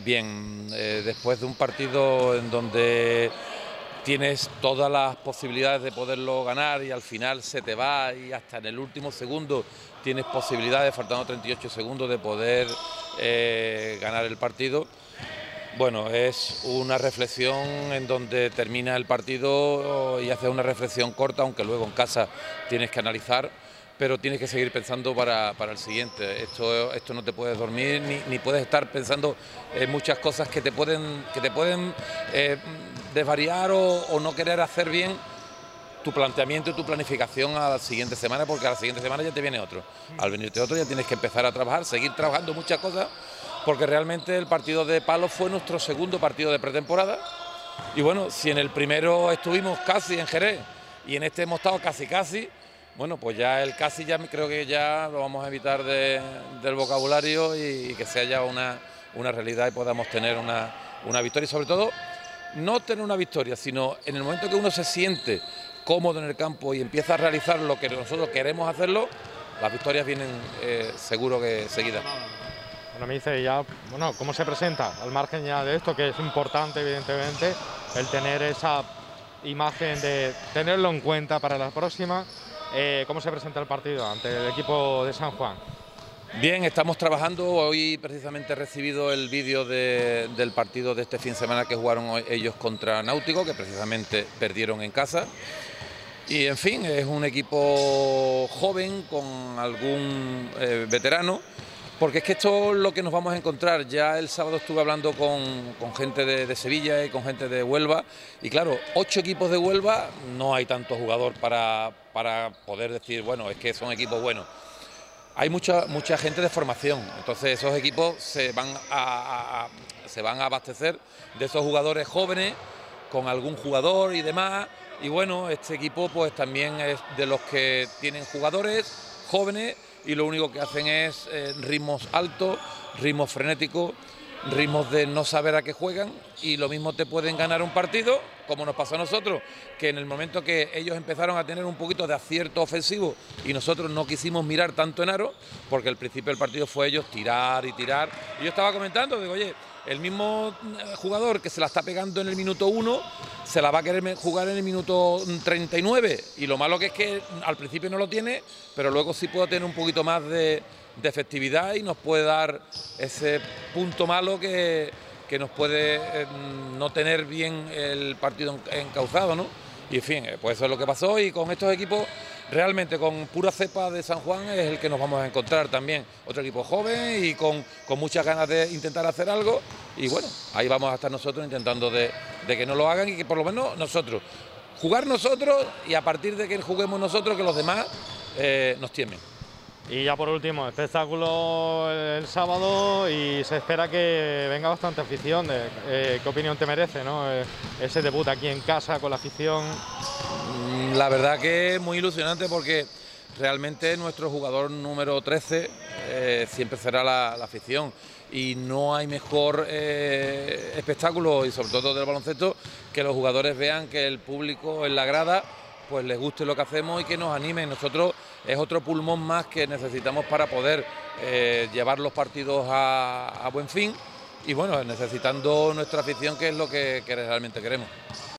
Bien, después de un partido en donde tienes todas las posibilidades de poderlo ganar y al final se te va y hasta en el último segundo tienes posibilidades, faltando 38 segundos, de poder ganar el partido. Bueno, es una reflexión en donde termina el partido y haces una reflexión corta, aunque luego en casa tienes que analizar, pero tienes que seguir pensando para el siguiente. Esto no te puedes dormir ni puedes estar pensando en muchas cosas que te pueden desvariar o no querer hacer bien tu planteamiento y tu planificación a la siguiente semana, porque a la siguiente semana ya te viene otro. Al venirte otro ya tienes que empezar a trabajar, seguir trabajando muchas cosas, porque realmente el partido de Palos fue nuestro segundo partido de pretemporada. Y bueno, si en el primero estuvimos casi en Jerez y en este hemos estado casi, bueno, pues ya el casi ya creo que ya lo vamos a evitar del vocabulario y que sea ya una realidad y podamos tener una victoria. Y sobre todo, no tener una victoria, sino en el momento que uno se siente cómodo en el campo y empieza a realizar lo que nosotros queremos hacerlo, las victorias vienen seguro que seguidas. Bueno, me dice ya, bueno, ¿cómo se presenta? Al margen ya de esto, que es importante, evidentemente, el tener esa imagen de tenerlo en cuenta para la próxima. ¿Cómo se presenta el partido ante el equipo de San Juan? Bien, estamos trabajando. Hoy precisamente he recibido el vídeo del partido de este fin de semana que jugaron ellos contra Náutico, que precisamente perdieron en casa. Y en fin, es un equipo joven con algún veterano, porque es que esto es lo que nos vamos a encontrar. Ya el sábado estuve hablando con gente de Sevilla y con gente de Huelva, y claro, 8 equipos de Huelva, no hay tanto jugador para poder decir, bueno, es que son equipos buenos. Hay mucha gente de formación, entonces esos equipos se van a abastecer de esos jugadores jóvenes, con algún jugador y demás. Y bueno, este equipo pues también es de los que tienen jugadores jóvenes y lo único que hacen es ritmos altos, ritmos frenéticos, ritmos de no saber a qué juegan, y lo mismo te pueden ganar un partido, como nos pasó a nosotros, que en el momento que ellos empezaron a tener un poquito de acierto ofensivo y nosotros no quisimos mirar tanto en aro, porque al principio del partido fue ellos tirar y tirar. Y yo estaba comentando, digo, oye, el mismo jugador que se la está pegando en el minuto 1, se la va a querer jugar en el minuto 39, y lo malo que es que al principio no lo tiene, pero luego sí puede tener un poquito más de efectividad y nos puede dar ese punto malo que nos puede no tener bien el partido encauzado, ¿no? Y en fin, pues eso es lo que pasó, y con estos equipos realmente con pura cepa de San Juan es el que nos vamos a encontrar también. Otro equipo joven y con muchas ganas de intentar hacer algo, y bueno, ahí vamos a estar nosotros intentando de que no lo hagan y que por lo menos nosotros, jugar nosotros, y a partir de que juguemos nosotros, que los demás nos tiemblen. Y ya por último, espectáculo el sábado y se espera que venga bastante afición. ¿Qué opinión te merece, ¿no? Ese debut aquí en casa con la afición? La verdad que es muy ilusionante, porque realmente nuestro jugador número 13 siempre será la afición, y no hay mejor espectáculo, y sobre todo del baloncesto, que los jugadores vean que el público en la grada pues les guste lo que hacemos y que nos animen. Nosotros es otro pulmón más que necesitamos para poder llevar los partidos a buen fin, y bueno, necesitando nuestra afición, que es lo que realmente queremos.